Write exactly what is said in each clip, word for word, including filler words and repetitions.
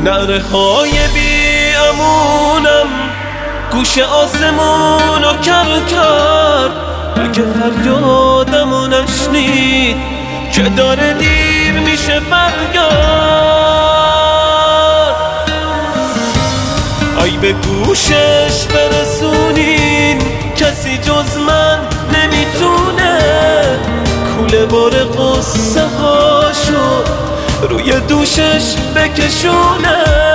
نره های بی امونم گوش آسمونو کر کرد، اگه فریادمو نشنید که داره دیر میشه برگرد. ای به گوشش برسونین کسی جز من نمیتونه کوله بار قصه هاشو روی دوشش بکشونه.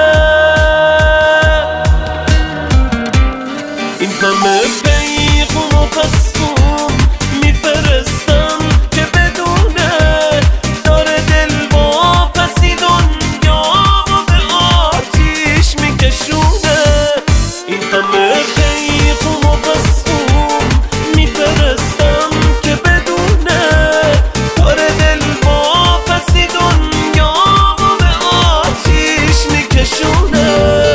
این همه پیغام و پسخون میفرستم که بدونه داره دل واپسی دنیامو به آتیش میکشونه. این همه پیغام و پسخون میفرستم که بدونه داره دل واپسی دنیامو به آتیش میکشونه.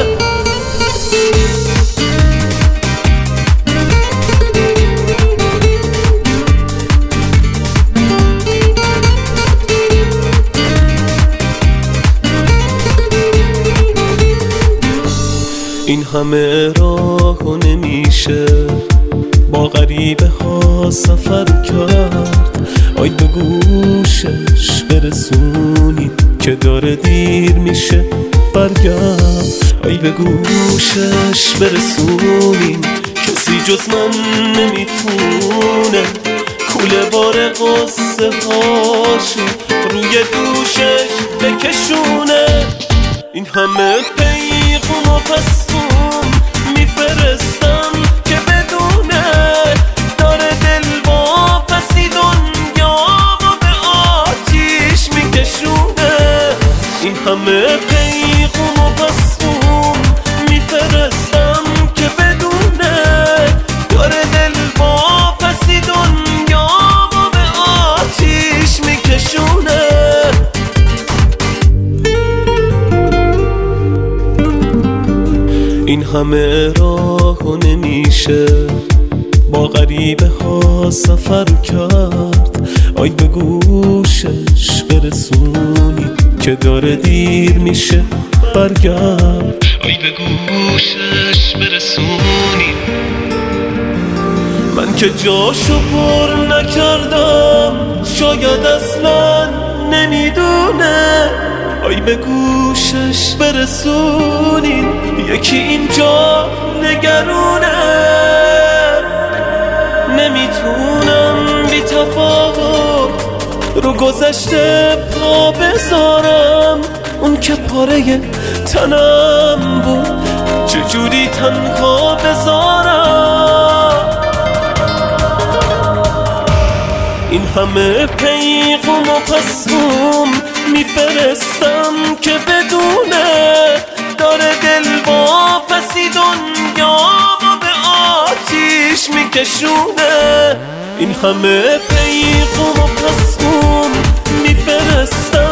این همه راهو نمیشه با غریبه ها سفر کرد، آی به گوشش برسونی که داره دیر میشه برگرد. آی به گوشش برسونی کسی جز من نمیتونه کوله بار قصه هاشو روی دوشش بکشونه. این همه پیغام و پسخون میفرستم که بدونه داره دل واپسی دنیامو به آتیش میکشونه. این همه پیغام و پسخون میفرستم که بدونه داره دل واپسی دنیامو به آتیش میکشونه. این همه راهو نمیشه با غریبه ها سفر کرد، آی به گوشش برسونی که داره دیر میشه برگرد. آی به گوشش برسونی من که جاشو پر نکردم شاید اصلا نمیدونه. آی به گوشش برسونین یکی اینجا نگرونه. نمیتونم بی تفاوت رو گذشته پا بذارم، اون که پاره تنم بود چجوری تنها بذارم. این همه پیغام و پسخون میفرستم که بدونه داره دل واپسی دنیامو به آتیش میکشونه. این همه پیغام و پسخون میفرستم